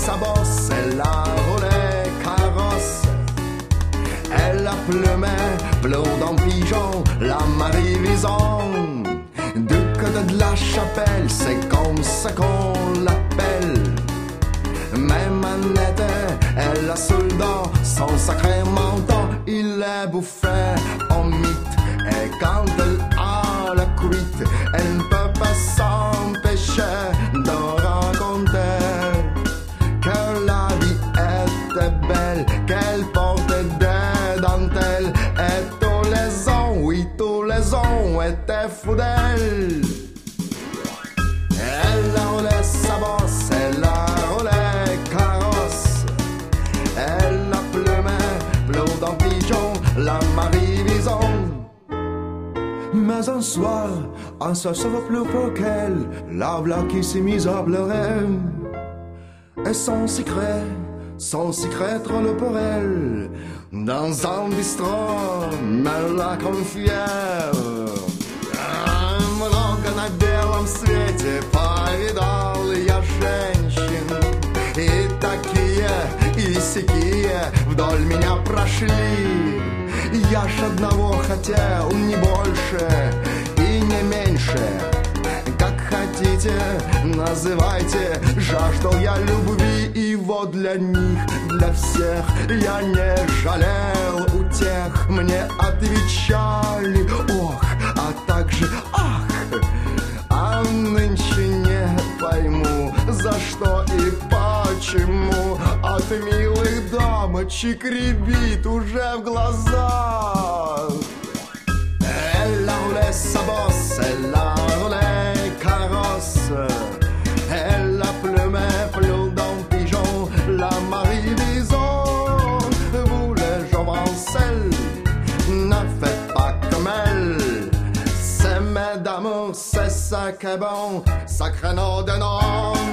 sa bosse, elle a roulé carrosse. Elle a plumé, dans pigeon, la Marie-Vison. Du côté de la chapelle, c'est comme ça qu'on l'appelle. Mais Manette, elle a sous le dos son sacré menton. Il est bouffé en mythe. Et quand elle a la cuite, elle ne peut pas s'empêcher de raconter que la vie était belle, qu'elle portait des dentelles. Et tous les ans, oui, tous les ans étaient fous d'elle. Elle a roulé sa bosse, elle a roulé carrosse. Elle a plumé, dans pigeon, la Marie-Vison. Mais un soir ça va plus pour qu'elle, la v'là qui s'est mise à pleurer. Et son secret trop le pour elle. Dans un bistrot, elle l'a confière. Много на белом свете повидал я женщин. И такие, и сякие вдоль меня прошли. Я ж одного хотел, не больше и не меньше. Как хотите, называйте. Жаждал я любви, и вот для них, для всех я не жалел. У тех мне отвечали ох, а также ах. А нынче не пойму, за что и почему от милых дамочек рябит уже в глазах. Elle a roulé sa bosse, elle a roulé carrosse. Elle a plumé, dans pigeon, la Marie-Vison. Vous les jovencelles, ne faites pas comme elle. C'est mesdames, c'est ça qui est bon, sacré nom de nom.